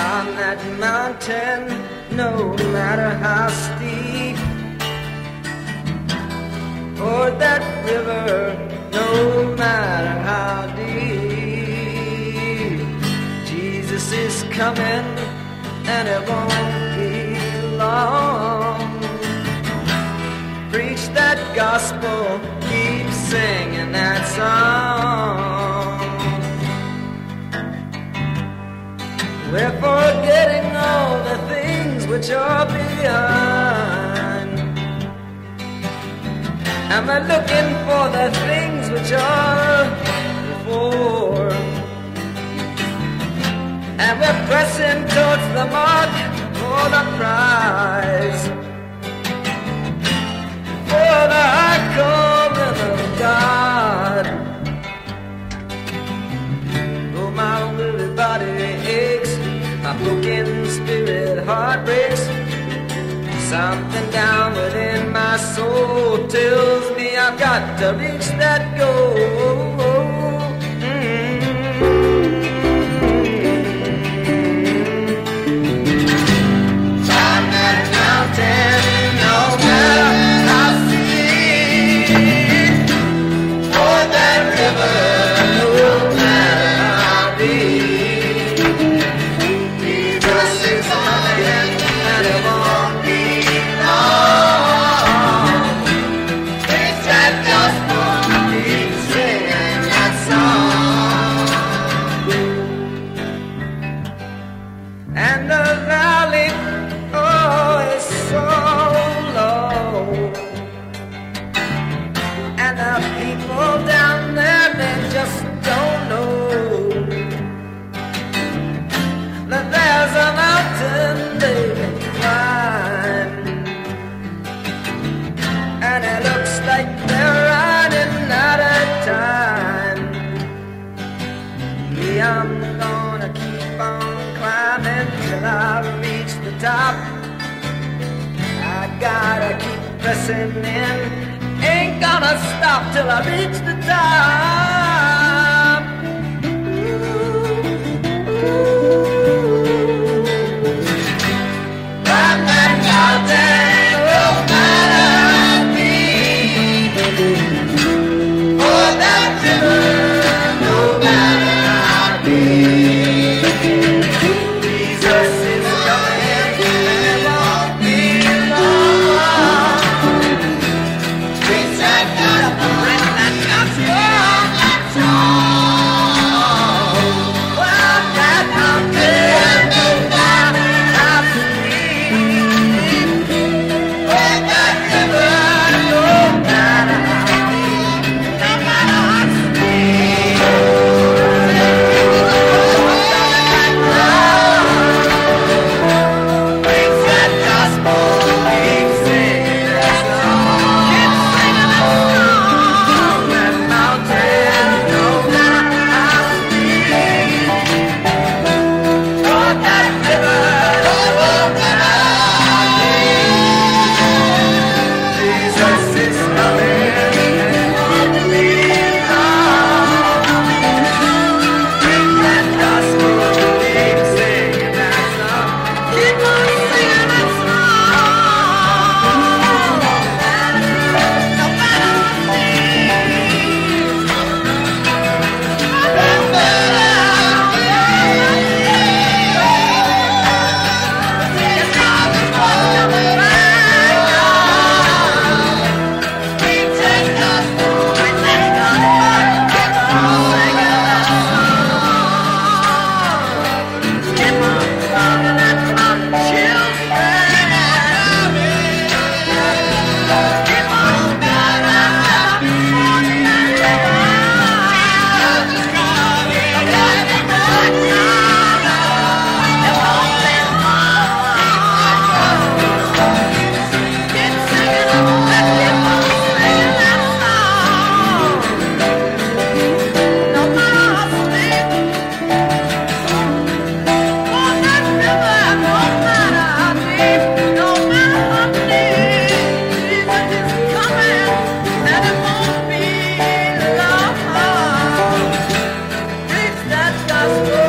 On that mountain, no matter how steep, or that river, no matter how deep, Jesus is coming and it won't be long. Preach that gospel, keep singing that song. We're forgetting all the things which are behind, and we're looking for the things which are before, and we're pressing towards the mark for the prize, for the high calling of God. Oh, my weary body aches, my broken spirit heart breaks. Something down within my soul tells me I've got to reach that goal. Climb that mountain, no matter how steep, or that river, no matter how deep. Jesus is coming and it won't be long. Preach that gospel, keep singing that song. And the valley, oh, is so low, and the people down there, they just don't know that there's a mountain they can climb, and it looks like they're running out of time. Me, I'm gonna keep on climbing till I reach the top. I gotta keep pressing in, ain't gonna stop till I reach the top. Climb that mountain, no matter how deep, or that river, no matter how deep. Jesus is coming and it won't be long. Preach that gospel, bring that gospel, that song. Climb that mountain, no matter how steep, or that river, no matter how deep, no matter how steep. Preach that gospel, keep singing that song. Keep singing that song. That mountain, no matter how steep, or that river, no matter how deep. Jesus is coming and it won't be long. Preach that gospel, keep singing that song. Keep on singing that song. No matter how deep, no matter how deep, it's always coming back. Preach that gospel, preach that gospel, keep on singing that song. Keep on singing that song, children. Keep on singing that Gospel.